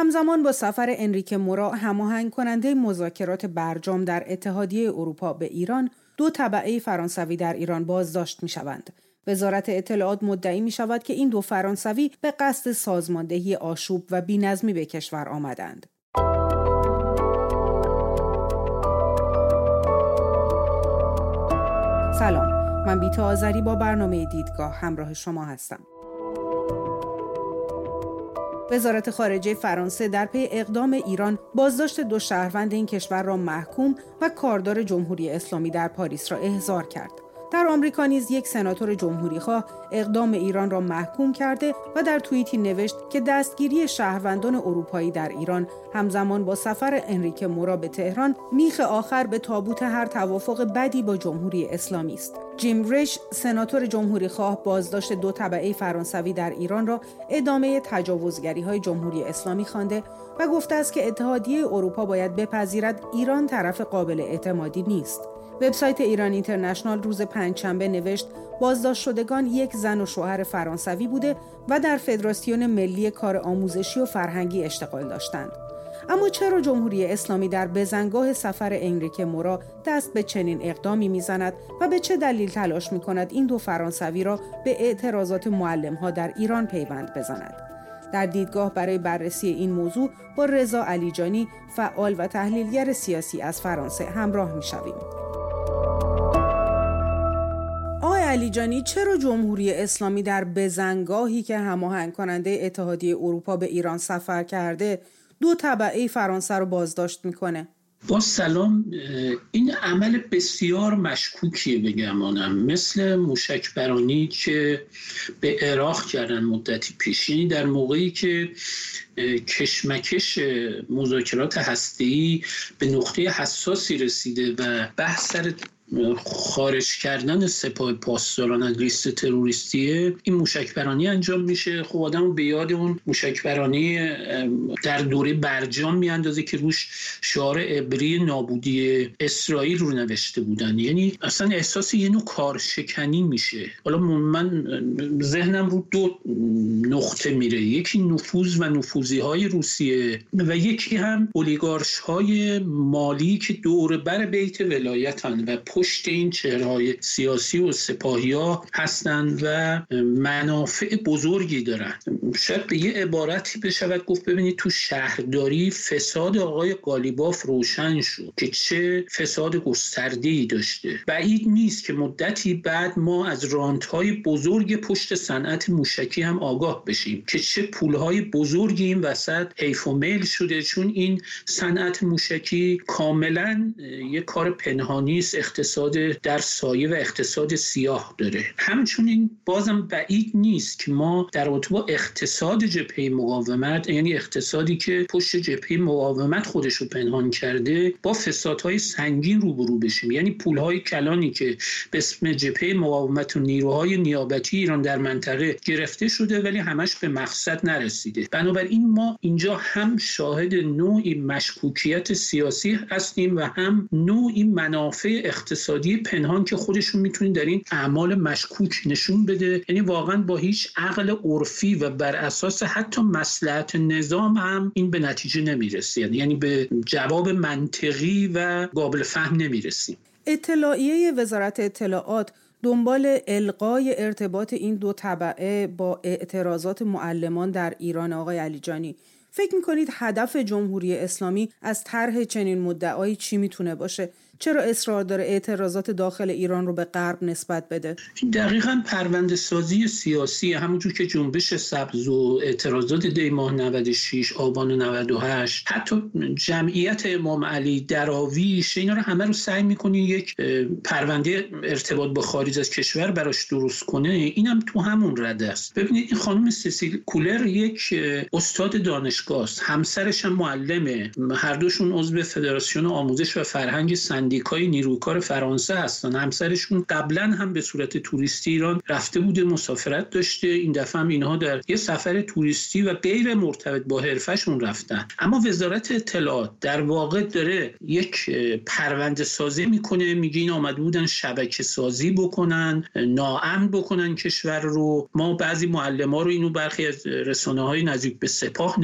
همزمان با سفر انریکه مورا، هماهنگ کننده مذاکرات برجام در اتحادیه اروپا به ایران، 2 تبعه فرانسوی در ایران بازداشت می‌شوند. وزارت اطلاعات مدعی می‌شود که این 2 فرانسوی به قصد سازماندهی آشوب و بی‌نظمی به کشور آمدند. سلام، من بیتا آذری با برنامه دیدگاه همراه شما هستم. وزارت خارجه فرانسه در پی اقدام ایران بازداشت 2 شهروند این کشور را محکوم و کاردار جمهوری اسلامی در پاریس را احضار کرد. در آمریکا نیز یک سناتور جمهوریخواه اقدام ایران را محکوم کرده و در توییتی نوشت که دستگیری شهروندان اروپایی در ایران همزمان با سفر انریکه مورا به تهران میخ آخر به تابوت هر توافق بدی با جمهوری اسلامی است. جیم ریش، سناتور جمهوریخواه، بازداشت 2 تبعه فرانسوی در ایران را ادامه تجاوزگری‌های جمهوری اسلامی خوانده و گفته است که اتحادیه اروپا باید بپذیرد ایران طرف قابل اعتمادی نیست. وبسایت ایران اینترنشنال روز پنجشنبه نوشت بازداشت شدگان یک زن و شوهر فرانسوی بوده و در فدراسیون ملی کار آموزشی و فرهنگی اشتغال داشتند. اما چرا جمهوری اسلامی در بزنگاه سفر انریکه مورا دست به چنین اقدامی میزند و به چه دلیل تلاش میکند این 2 فرانسوی را به اعتراضات معلم‌ها در ایران پیوند بزند؟ در دیدگاه برای بررسی این موضوع با رضا علیجانی، فعال و تحلیلگر سیاسی از فرانسه همراه میشویم. آقای علیجانی، چرا جمهوری اسلامی در بزنگاهی که هماهنگ کننده اتحادیه اروپا به ایران سفر کرده 2 تبعه فرانسه رو بازداشت میکنه؟ با سلام، این عمل بسیار مشکوکیه بگمانم، مثل موشکبرانی که به عراق کردن مدتی پیشی، در موقعی که کشمکش مذاکرات هسته‌ای به نقطه حساسی رسیده و بحث سر خارج کردن سپاه پاسداران از لیست تروریستیه، این موشکبرانی انجام میشه. خب آدم به یاد اون موشکبرانی در دوره برجام میاندازه که روش شعار عبری نابودی اسرائیل رو نوشته بودن. یعنی اصلا احساس یه نوع کارشکنی میشه. حالا من ذهنم رو 2 نقطه میره، یکی نفوذ و نفوذی‌های روسیه و یکی هم اولیگارش‌های مالی که دور بر بیت ولایتن و پشت این چهره‌های سیاسی و سپاهی‌ها هستند و منافع بزرگی دارن. شاید به یه عبارتی بشود گفت ببینید تو شهرداری فساد آقای قالیباف روشن شد که چه فساد گسترده‌ای داشته. بعید نیست که مدتی بعد ما از رانت‌های بزرگ پشت صنعت موشکی هم آگاه بشیم که چه پول‌های بزرگی این وسط حیف و میل شده، چون این صنعت موشکی کاملاً یه کار پنهانی است، اقتصاد در سایه و اقتصاد سیاه داره. همچنین بازم بعید نیست که ما در رابطه با اقتصاد جبهه مقاومت، یعنی اقتصادی که پشت جبهه مقاومت خودش رو پنهان کرده، با فسادهای سنگین روبرو بشیم. یعنی پولهای کلانی که به اسم جبهه مقاومت و نیروهای نیابتی ایران در منطقه گرفته شده ولی همش به مقصد نرسیده. بنابراین ما اینجا هم شاهد نوعی مشکوکیت سیاسی هستیم و هم نوعی منافع اقتصادی پنهان که خودشون میتونین در این اعمال مشکوک نشون بده. یعنی واقعا با هیچ عقل عرفی و بر اساس حتی مصلحت نظام هم این به نتیجه نمیرسه، یعنی به جواب منطقی و قابل فهم نمیرسیم. اطلاعیه وزارت اطلاعات دنبال الغای ارتباط این 2 تبعه با اعتراضات معلمان در ایران. آقای علیجانی، فکر میکنید هدف جمهوری اسلامی از طرح چنین مدعایی چی میتونه باشه؟ چرا اصرار داره اعتراضات داخل ایران رو به غرب نسبت بده؟ دقیقاً پرونده سازی سیاسی، همونجور که جنبش سبز و اعتراضات دی ماه 96، آبان 98، حتی جمعیت امام علی، دراویش، اینا رو همه رو سعی میکنی یک پرونده ارتباط با خارج از کشور براش درست کنه. اینم تو همون رده است. ببینید این خانم سیسیل کولر یک استاد دانشگاه است، همسرش هم معلمه، هر دوشون عضو فدراسیون آموزش و فرهنگ سندیکای نیروی کار فرانسه هستن. همسرشون قبلا هم به صورت توریستی ایران رفته بوده، مسافرت داشته، این دفعه هم اینها در یه سفر توریستی و غیر مرتبط با حرفشون رفتن. اما وزارت اطلاعات در واقع داره یک پرونده سازی میکنه، میگه این آمده بودن شبکه سازی بکنن، ناامن بکنن کشور رو. ما بعضی معلما رو، اینو برخی از رسانه‌های نزدیک به سپاه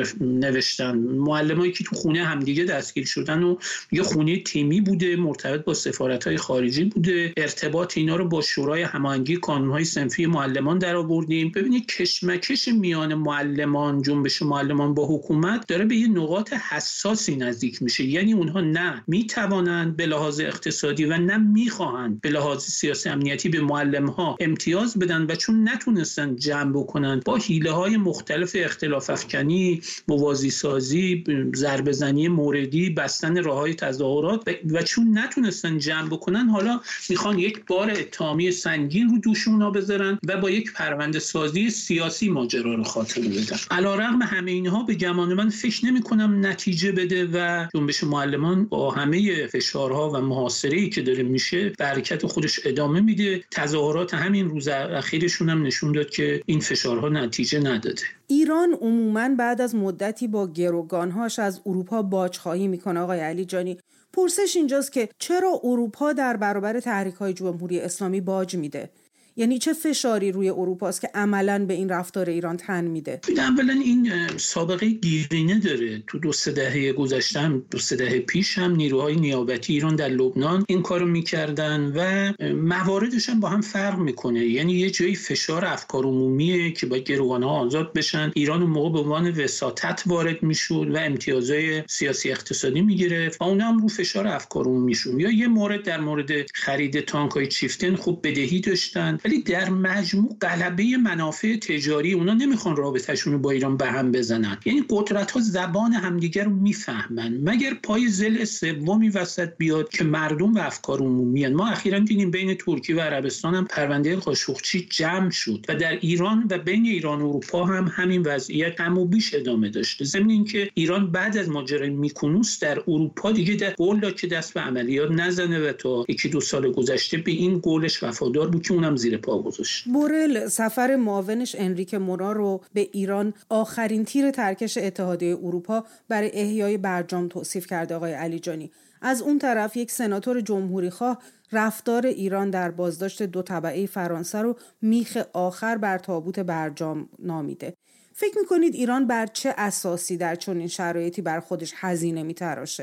نوشتن، معلمایی که تو خونه همدیگه دستگیر شدن و یه خونه تیمی بوده، مرتبط با سفارت‌های خارجی بوده، ارتباط اینا رو با شورای هماهنگی کانون‌های صنفی معلمان در آوردیم. ببینید کشمکش میان معلمان، جنبش معلمان با حکومت داره به یه نقاط حساسی نزدیک میشه. یعنی اونها نه میتوانند به لحاظ اقتصادی و نه میخواهند به لحاظ سیاسی امنیتی به معلم‌ها امتیاز بدن و چون نتونستن جمع بکنن با حیله‌های مختلف اختلاف افکنی، موازی سازی، ضربه زنی موردی، بستن راه‌های تظاهرات و چون نتونستن جمع بکنن، حالا میخوان یک بار اتهامی سنگین رو دوش اونا بذارن و با یک پرونده سازی سیاسی ماجرا رو خاتمه بدن. علیرغم همه اینها به گمان من فکر نمی‌کنم نتیجه بده و جنبش معلمان با همه فشارها و محاصره‌ای که داره میشه به حرکت خودش ادامه میده. تظاهرات همین روز اخیرشون هم نشون داد که این فشارها نتیجه نداده. ایران عموماً بعد از مدتی با گروگانهاش از اروپا باج‌خواهی میکنه. آقای علی جانی، پرسش اینجاست که چرا اروپا در برابر تحریک‌های جمهوری اسلامی باج میده؟ یعنی چه فشاری روی اروپا است که عملاً به این رفتار ایران تن میده؟ اولا این سابقه دیرینه داره. تو 2-3 دهه گذشته هم 2-3 دهه پیش هم نیروهای نیابتی ایران در لبنان این کارو میکردن و مواردش هم با هم فرق میکنه. یعنی یه جایی فشار افکار عمومیه که با گروگان‌ها آزاد بشن، ایران اون موقع به عنوان وساطت وارد میشد و امتیازهای سیاسی اقتصادی میگرفت و اونها هم رو فشار افکار عمومی شون. یا یه مورد در مورد خرید تانک‌های چیفتن خب بدهی داشتن، ولی در مجموع غلبه منافع تجاری، اونا نمیخوان رابطه‌شون رو با ایران به هم بزنن. یعنی قدرت‌ها زبان همدیگر رو میفهمن، مگر پای ضلع سومی وسط بیاد که مردم و افکار عمومی. ما اخیراً دیدیم بین ترکیه و عربستان هم پرونده قاشقچی جمع شد و در ایران و بین ایران و اروپا هم همین وضعیت کم و بیش ادامه داشته. ضمن اینکه ایران بعد از ماجرای میکونوس در اروپا دیگه در قول داد که دست به عملیات نزنه و تا 1-2 سال گذشته به این قولش وفادار بود که اونم زیر پا گذاشت. بورل سفر معاونش انریک مورا رو به ایران آخرین تیر ترکش اتحادیه اروپا برای احیای برجام توصیف کرده. آقای علی جانی، از اون طرف یک سناتور جمهوری خواه رفتار ایران در بازداشت 2 تبعه فرانسه رو میخ آخر بر تابوت برجام نامیده. فکر میکنید ایران بر چه اساسی در چنین شرایطی بر خودش هزینه میتراشه؟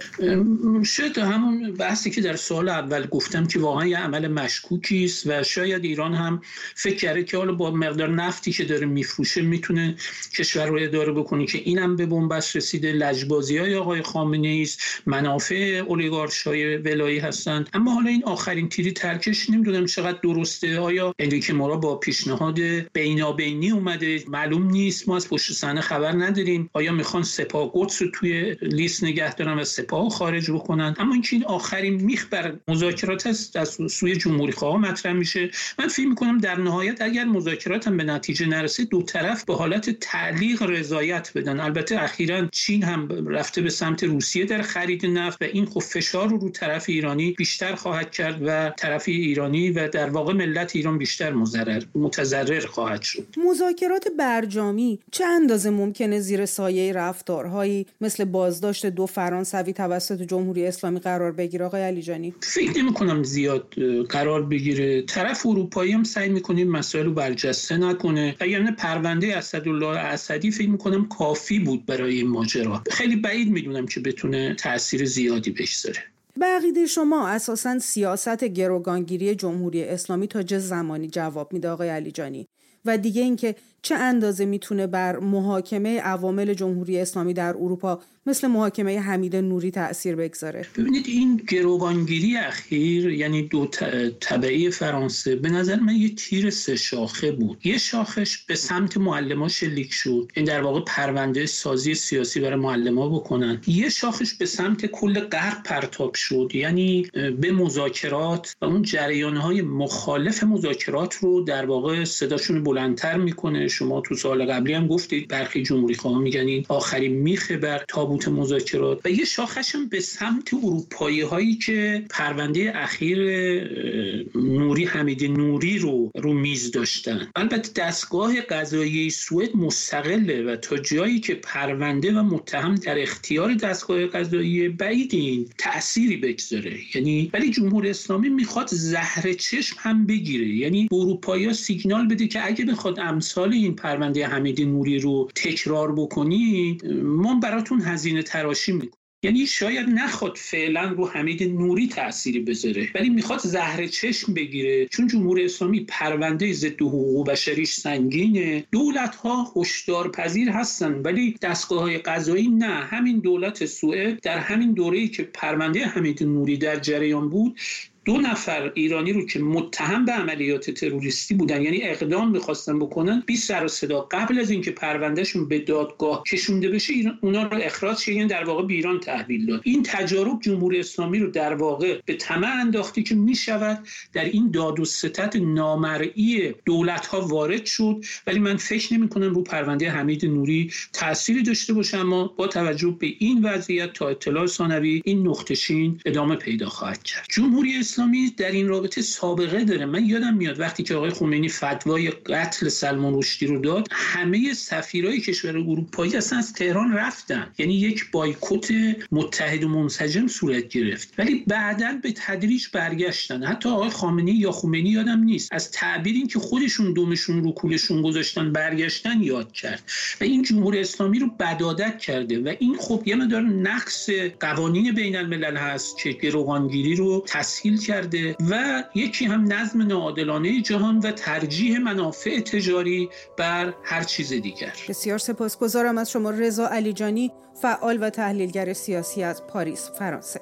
شاید همون بحثی که در سوال اول گفتم که واقعا یه عمل مشکوکی است و شاید ایران هم فکر کرده که حالا با مقدار نفتی که داره میفروشه میتونه کشور رو اداره بکنه که اینم به بنبست رسیده. لجبازی‌های آقای خامنه‌ای است، منافع اولیگارش‌های ولایی هستند. اما حالا این آخرین تیری ترکش نمیدونم چقدر درسته. آیا انریک مورا با پیشنهاد بینابینی اومده؟ معلوم نیست. ما از پشت صحنه خبر نداریم. آیا میخوان سپاه قدس رو توی لیست نگه دارن و سپاه خارج بکنن؟ اما این آخرین میخ بر مذاکرات است از سوی جمهوری خواه مطرح میشه. من فکر میکنم در نهایت اگر مذاکرات هم به نتیجه نرسه، دو طرف به حالت تعلیق رضایت بدن. البته اخیراً چین هم رفته به سمت روسیه در خرید نفت و این خب فشار رو طرف ایرانی بیشتر خواهد کرد و طرف ایرانی و در واقع ملت ایران بیشتر متضرر خواهد شد. مذاکرات برجامی چه اندازه ممکنه زیر سایه رفتارهایی مثل بازداشت 2 فرانسوی توسط جمهوری اسلامی قرار بگیره؟ آقای علی جانی، فکر نمی‌کنم زیاد قرار بگیره. طرف اروپایی هم سعی می‌کنه مسائل رو برجسته نکنه. یعنی پرونده اسدالله اسدی فکر می‌کنم کافی بود برای این ماجرا. خیلی بعید می‌دونم که بتونه تأثیر زیادی بگذاره. به عقیده شما اساساً سیاست گروگانگیری جمهوری اسلامی تا چه زمانی جواب میده آقای علی جانی؟ و دیگه اینکه چه اندازه میتونه بر محاکمه عوامل جمهوری اسلامی در اروپا مثل محاکمه حمید نوری تأثیر بگذاره؟ ببینید این گروگانگیری اخیر، یعنی 2 تبعه فرانسه، به نظر من یه تیر 3 شاخه بود. یه شاخش به سمت معلمان شلیک شد، این در واقع پرونده سازی سیاسی برای معلمان بکنن. یه شاخش به سمت کل غرب پرتاب شد، یعنی به مذاکرات و اون جریان‌های مخالف مذاکرات رو در واقع صداشون بلندتر میکنه. شما تو سال قبلی هم گفتید برخی جمهوری خواهان میگن این آخرین میخه بر تابوت مذاکرات و یه شاخش هم به سمت اروپایی هایی که پرونده اخیر نوری حمید نوری رو میز داشتن. البته دستگاه قضایی سوئد مستقله و تا جایی که پرونده و متهم در اختیار دستگاه قضایی بعیدین تأثیری بگذاره. یعنی ولی جمهوری اسلامی میخواد زهر چشم هم بگیره، یعنی اروپایی‌ها سیگنال بده که اگه بخواد امثال این پرونده حمید نوری رو تکرار بکنید ما براتون هزینه تراشی میکنیم. یعنی شاید نخواد فعلا رو حمید نوری تأثیری بذاره ولی میخواد زهر چشم بگیره، چون جمهوری اسلامی پرونده ضد حقوق بشریش سنگینه. دولت‌ها هشدارپذیر هستن ولی دستگاه‌های قضایی نه. همین دولت سوئد در همین دوره‌ای که پرونده حمید نوری در جریان بود 2 نفر ایرانی رو که متهم به عملیات تروریستی بودن، یعنی اقدام می‌خواستن بکنن، بی سر و صدا قبل از اینکه پروندهشون به دادگاه کشونده بشه اونا رو اخراج کردن، یعنی در واقع به ایران تحویل داد. این تجارب جمهوری اسلامی رو در واقع به طمع انداخته که میشود در این داد و ستد نامرئی دولت‌ها وارد شد، ولی من فکر نمی‌کنم رو پرونده حمید نوری تأثیری داشته باشه. اما با توجه به این وضعیت تا اطلاع ثانوی این نقطه‌چین ادامه پیدا خواهد کرد. جمهوری اسلامی در این رابطه سابقه داره. من یادم میاد وقتی که آقای خمینی فتوای قتل سلمان رشدی رو داد همه سفیرای کشور اروپایی اصلا از تهران رفتن، یعنی یک بایکوت متحد و منسجم صورت گرفت، ولی بعداً به تدریج برگشتن. حتی آقای خامنه‌ای یا خمینی یادم نیست از تعبیری که خودشون دمشون رو کولشون گذاشتن برگشتن یاد کرد و این جمهوری اسلامی رو بدعادت کرده و این خب یه مقدار نقص قوانین بین الملل هست که گروگانگیری رو تسهیل کرده و یکی هم نظم ناعادلانه جهان و ترجیح منافع تجاری بر هر چیز دیگر. بسیار سپاسگزارم از شما رضا علیجانی، فعال و تحلیلگر سیاسی از پاریس، فرانسه.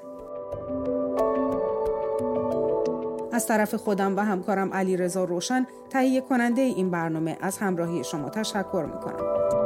از طرف خودم و همکارم علیرضا روشن، تهیه کننده این برنامه، از همراهی شما تشکر میکنم.